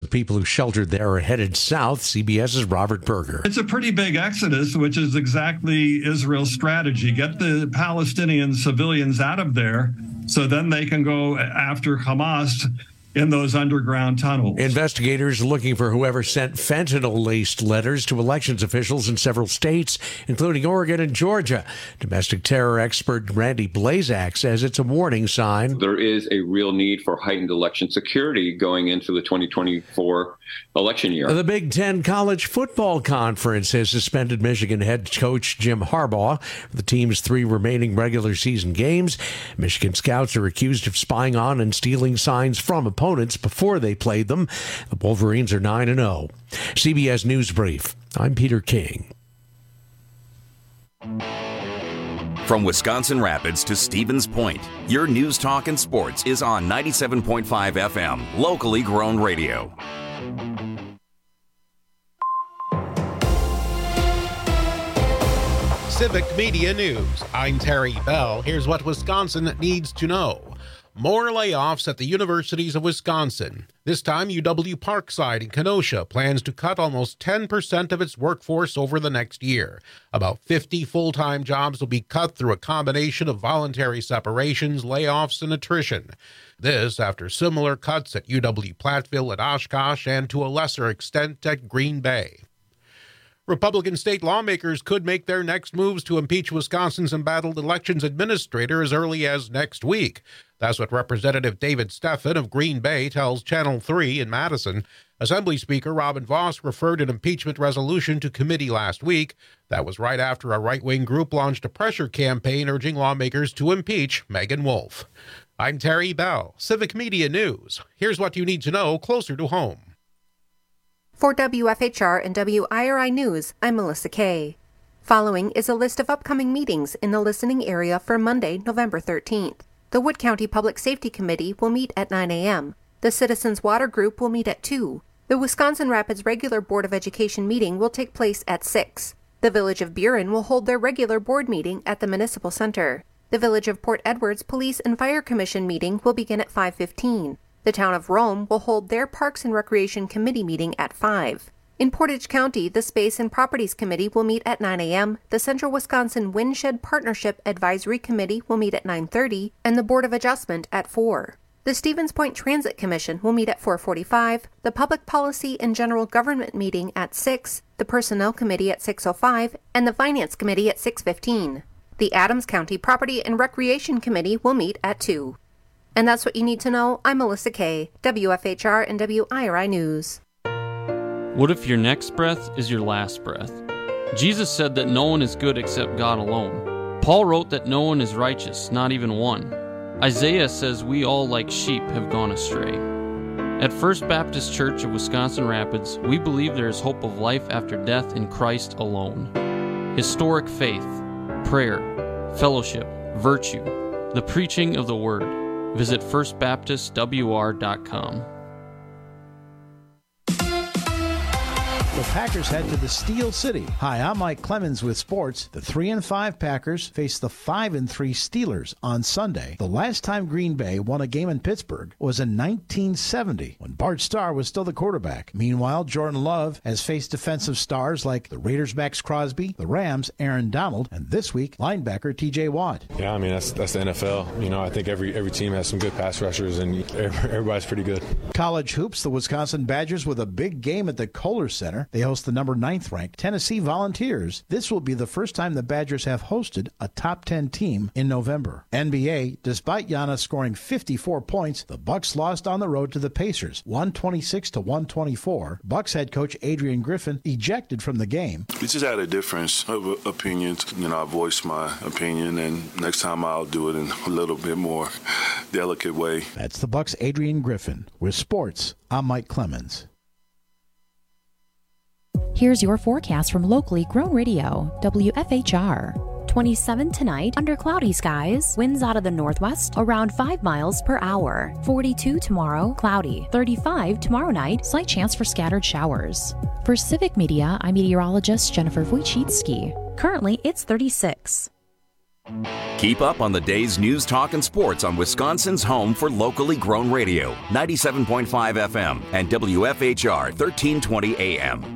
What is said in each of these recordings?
people who sheltered there are headed south. CBS's Robert Berger. It's a pretty big exodus, which is exactly Israel's strategy. Get the Palestinian civilians out of there so then they can go after Hamas in those underground tunnels. Investigators looking for whoever sent fentanyl-laced letters to elections officials in several states, including Oregon and Georgia. Domestic terror expert Randy Blazak says it's a warning sign. There is a real need for heightened election security going into the 2024 election year. The Big Ten College Football Conference has suspended Michigan head coach Jim Harbaugh for the team's 3 remaining regular season games. Michigan scouts are accused of spying on and stealing signs from opponents before they played them. The Wolverines are 9-0. CBS News Brief. I'm Peter King. From Wisconsin Rapids to Stevens Point, your news, talk, and sports is on 97.5 FM, locally grown radio. Civic Media News. I'm Terry Bell. Here's what Wisconsin needs to know. More layoffs at the universities of Wisconsin. This time, UW Parkside in Kenosha plans to cut almost 10% of its workforce over the next year. About 50 full-time jobs will be cut through a combination of voluntary separations, layoffs, and attrition. This after similar cuts at UW Platteville at Oshkosh and to a lesser extent at Green Bay. Republican state lawmakers could make their next moves to impeach Wisconsin's embattled elections administrator as early as next week. That's what Representative David Steffen of Green Bay tells Channel 3 in Madison. Assembly Speaker Robin Vos referred an impeachment resolution to committee last week. That was right after a right-wing group launched a pressure campaign urging lawmakers to impeach Megan Wolfe. I'm Terry Bell, Civic Media News. Here's what you need to know closer to home. For WFHR and WIRI News, I'm Melissa Kay. Following is a list of upcoming meetings in the listening area for Monday, November 13th. The Wood County Public Safety Committee will meet at 9 a.m. The Citizens Water Group will meet at 2. The Wisconsin Rapids regular Board of Education meeting will take place at 6. The Village of Buren will hold their regular board meeting at the Municipal Center. The Village of Port Edwards Police and Fire Commission meeting will begin at 5:15. The Town of Rome will hold their Parks and Recreation Committee meeting at 5. In Portage County, the Space and Properties Committee will meet at 9 a.m., the Central Wisconsin Windshed Partnership Advisory Committee will meet at 9:30, and the Board of Adjustment at 4. The Stevens Point Transit Commission will meet at 4:45, the Public Policy and General Government meeting at 6, the Personnel Committee at 6:05, and the Finance Committee at 6:15. The Adams County Property and Recreation Committee will meet at 2. And that's what you need to know. I'm Melissa Kay, WFHR and WIRI News. What if your next breath is your last breath? Jesus said that no one is good except God alone. Paul wrote that no one is righteous, not even one. Isaiah says we all like sheep have gone astray. At First Baptist Church of Wisconsin Rapids, we believe there is hope of life after death in Christ alone. Historic faith, prayer, fellowship, virtue, the preaching of the Word. Visit firstbaptistwr.com. The Packers head to the Steel City. Hi, I'm Mike Clemens with sports. The 3-5 Packers face the 5-3 Steelers on Sunday. The last time Green Bay won a game in Pittsburgh was in 1970 when Bart Starr was still the quarterback. Meanwhile, Jordan Love has faced defensive stars like the Raiders' Max Crosby, the Rams' Aaron Donald, and this week, linebacker T.J. Watt. Yeah, I mean, that's the NFL. You know, I think every team has some good pass rushers, and everybody's pretty good. College hoops, the Wisconsin Badgers with a big game at the Kohler Center. They host the number 9th-ranked Tennessee Volunteers. This will be the first time the Badgers have hosted a top 10 team in November. NBA, despite Giannis scoring 54 points, the Bucks lost on the road to the Pacers, 126-124. Bucks head coach Adrian Griffin ejected from the game. We just had a difference of opinions. You know, I voiced my opinion, and next time I'll do it in a little bit more delicate way. That's the Bucks' Adrian Griffin. With sports, I'm Mike Clemens. Here's your forecast from locally grown radio, WFHR. 27 tonight, under cloudy skies, winds out of the northwest, around 5 miles per hour. 42 tomorrow, cloudy. 35 tomorrow night, slight chance for scattered showers. For Civic Media, I'm meteorologist Jennifer Wojcicki. Currently, it's 36. Keep up on the day's news, talk, and sports on Wisconsin's home for locally grown radio, 97.5 FM and WFHR 1320 AM.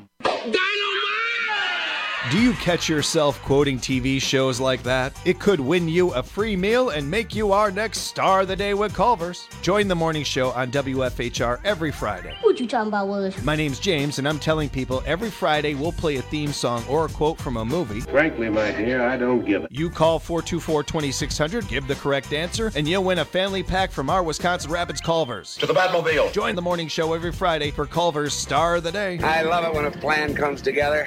Do you catch yourself quoting TV shows like that? It could win you a free meal and make you our next star of the day with Culver's. Join the morning show on WFHR every Friday. What you talking about, Willis? My name's James, and I'm telling people every Friday we'll play a theme song or a quote from a movie. Frankly, my dear, I don't give it. You call 424-2600, give the correct answer, and you'll win a family pack from our Wisconsin Rapids Culver's. To the Batmobile. Join the morning show every Friday for Culver's Star of the Day. I love it when a plan comes together.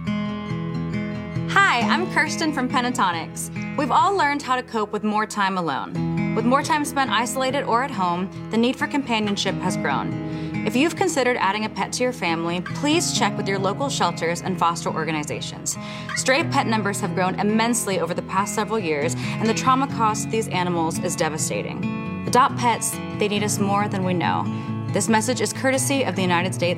Hi, I'm Kirsten from Pentatonics. We've all learned how to cope with more time alone. With more time spent isolated or at home, the need for companionship has grown. If you've considered adding a pet to your family, please check with your local shelters and foster organizations. Stray pet numbers have grown immensely over the past several years, and the trauma caused to these animals is devastating. Adopt pets, they need us more than we know. This message is courtesy of the United States